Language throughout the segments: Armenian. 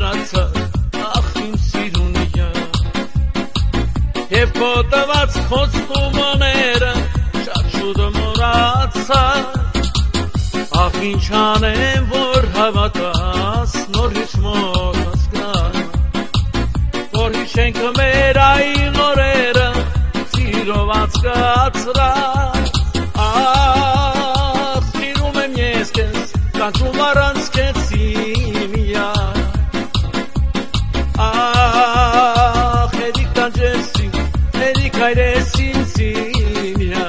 երացա ախ իմ սիրունիա Եվ քո տված խոստումները շատ շուտ մոռացա Ախ ինչ անեմ որ հավատաս նորից մոտս գա Որ հիշենք մեր այն օրերը սիրով անցկացրած Ախ սիրում եմ ես քեզ կանչում առանց քեզ սիմիա Ախ հերիք տանջեսի հերիք հայրեսին սիմիա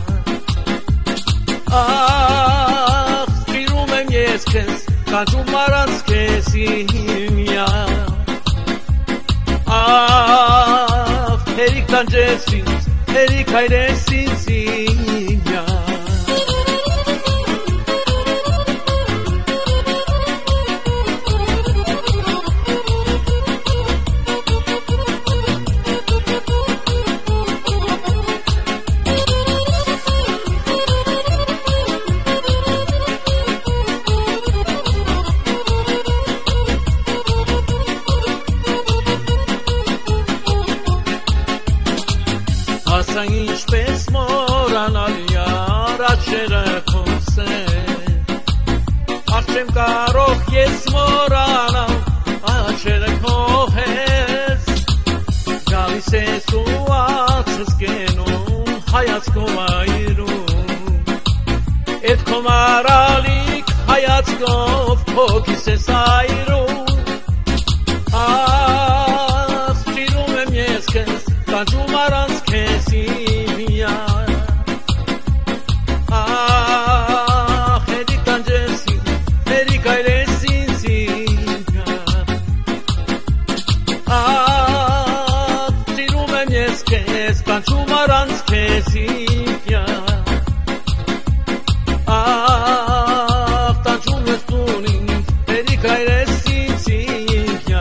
Ախ սիրում եմ ես քեզ կանչում առանց քեզ սիմիա Ախ հերիք տանջեսի հերիք հայրեսին սիմիա Ասա ինչպես մորանալ յարաչերը քոսեն Ախ չեմ կարող ես մորանալ աչերը քոհես Գալիս ես ու ացս կենում հայացքով այրում Էդ քո մարալիք հայացքով փոքիս ես այրում Ախ սիրում եմ ես քեզ կանչում առանց քեզ սիմիա Ախ հերիք տանջեսի հերիք հայրեսին սիմիա Ախ սիրում եմ ես քեզ կանչում առանց քեզ սիմիա Ախ տանջում ես տուն ինձ հերիք հայրեսին սիմիա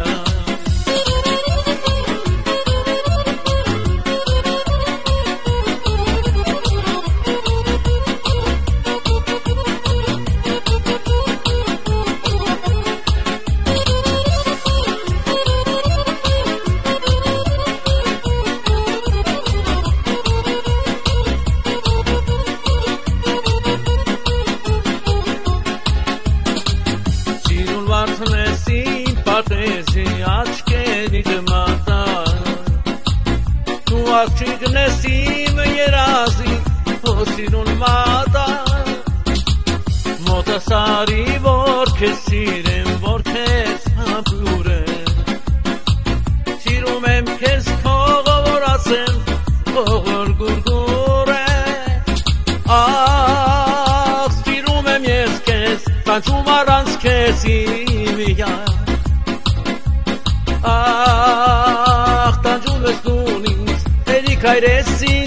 Վարդնեսին պատեզի աչկերի դմատա Դու աղջիկն ես իմ երազի հոսիրուն մատա Մոտս արի որ քեզ սիրեմ որ քեզ համբուրեմ Սիրում եմ քեզ քողը որ ասեմ քողոր գուրգուր է Ախ սիրում եմ ես քեզ կանչում առանց քեզ սիմիա Ախ տանջում ես դու ինձ հերիք հայրեսին